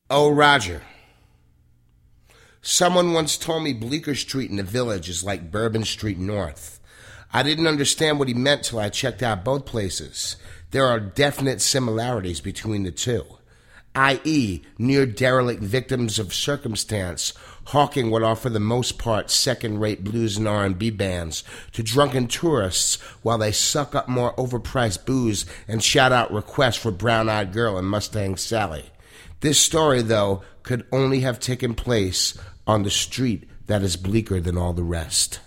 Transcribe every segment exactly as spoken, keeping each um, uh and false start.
Oh, Roger. Someone once told me Bleecker Street in the Village is like Bourbon Street North. I didn't understand what he meant till I checked out both places. There are definite similarities between the two, that is, near derelict victims of circumstance hawking what are for the most part second-rate blues and R and B bands to drunken tourists while they suck up more overpriced booze and shout out requests for Brown-Eyed Girl and Mustang Sally. This story, though, could only have taken place on the street that is bleaker than all the rest.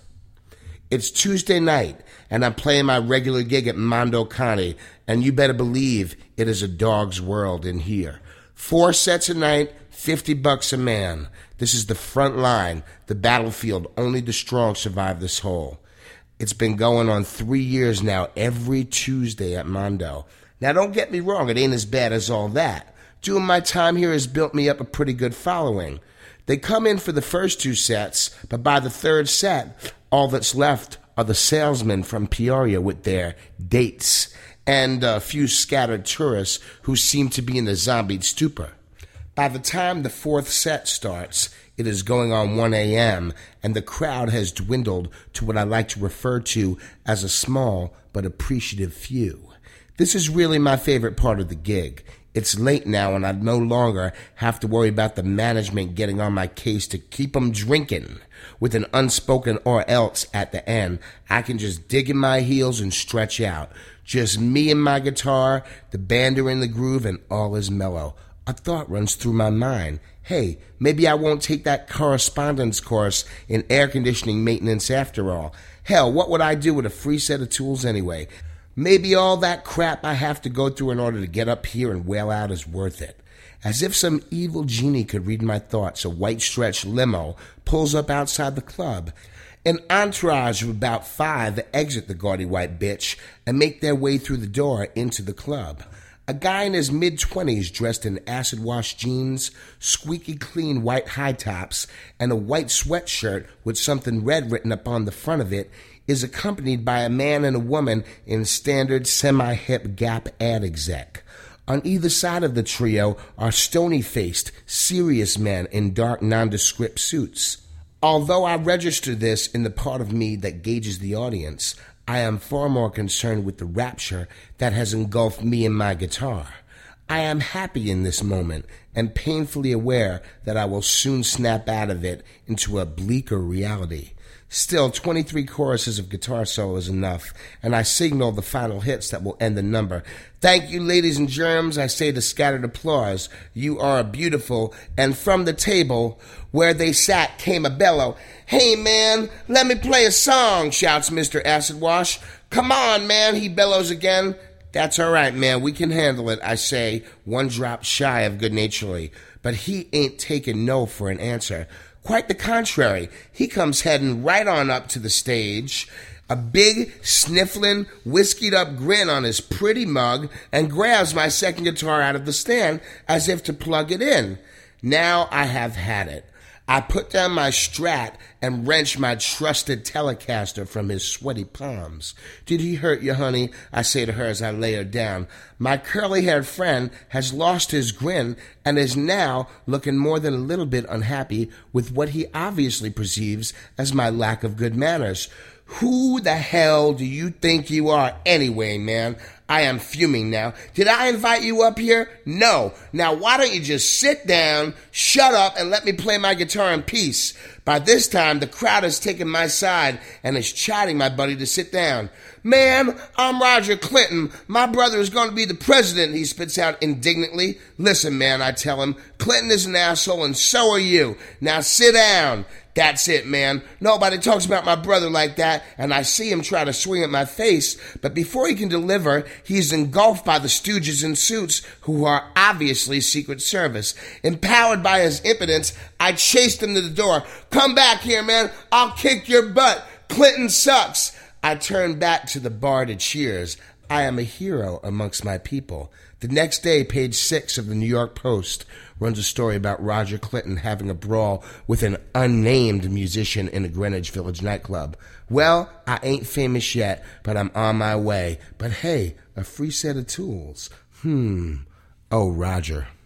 It's Tuesday night, and I'm playing my regular gig at Mondo Connie, and you better believe it is a dog's world in here. Four sets a night, fifty bucks a man. This is the front line, the battlefield. Only the strong survive this hole. It's been going on three years now, every Tuesday at Mondo. Now, don't get me wrong, it ain't as bad as all that. Doing my time here has built me up a pretty good following. They come in for the first two sets, but by the third set, all that's left are the salesmen from Peoria with their dates and a few scattered tourists who seem to be in a zombie stupor. By the time the fourth set starts, it is going on one a.m., and the crowd has dwindled to what I like to refer to as a small but appreciative few. This is really my favorite part of the gig. It's late now, and I no longer have to worry about the management getting on my case to keep 'em drinking. With an unspoken or else at the end, I can just dig in my heels and stretch out. Just me and my guitar, the band are in the groove, and all is mellow. A thought runs through my mind. Hey, maybe I won't take that correspondence course in air conditioning maintenance after all. Hell, what would I do with a free set of tools anyway? Maybe all that crap I have to go through in order to get up here and wail out is worth it. As if some evil genie could read my thoughts, a white-stretched limo pulls up outside the club. An entourage of about five exit the gaudy white bitch and make their way through the door into the club. A guy in his mid-twenties dressed in acid-wash jeans, squeaky clean white high tops, and a white sweatshirt with something red written upon the front of it is accompanied by a man and a woman in standard semi-hip Gap ad exec. On either side of the trio are stony-faced, serious men in dark, nondescript suits. Although I register this in the part of me that gauges the audience, I am far more concerned with the rapture that has engulfed me and my guitar. I am happy in this moment and painfully aware that I will soon snap out of it into a bleaker reality. Still, twenty-three choruses of guitar solo is enough, and I signal the final hits that will end the number. Thank you, ladies and germs, I say to scattered applause. You are beautiful. And from the table where they sat came a bellow. Hey, man, let me play a song, shouts Mister Acid Wash. Come on, man, he bellows again. That's all right, man, we can handle it, I say, one drop shy of good-naturedly. But he ain't taking no for an answer. Quite the contrary. He comes heading right on up to the stage, a big, sniffling, whiskeyed-up grin on his pretty mug, and grabs my second guitar out of the stand as if to plug it in. Now I have had it. I put down my Strat and wrench my trusted Telecaster from his sweaty palms. Did he hurt you, honey? I say to her as I lay her down. My curly-haired friend has lost his grin and is now looking more than a little bit unhappy with what he obviously perceives as my lack of good manners. Who the hell do you think you are anyway, man? I am fuming now. Did I invite you up here? No. Now why don't you just sit down, shut up, and let me play my guitar in peace? By this time, the crowd has taken my side and is chiding my buddy to sit down. Man, I'm Roger Clinton. My brother is going to be the president, he spits out indignantly. Listen, man, I tell him, Clinton is an asshole and so are you. Now sit down. That's it, man. Nobody talks about my brother like that, and I see him try to swing at my face, but before he can deliver, he's engulfed by the stooges in suits who are obviously Secret Service. Empowered by his impotence, I chased him to the door. Come back here, man. I'll kick your butt. Clinton sucks. I turned back to the bar to cheers. I am a hero amongst my people. The next day, page six of the New York Post runs a story about Roger Clinton having a brawl with an unnamed musician in a Greenwich Village nightclub. Well, I ain't famous yet, but I'm on my way. But hey, a free set of tools. Hmm. Oh, Roger.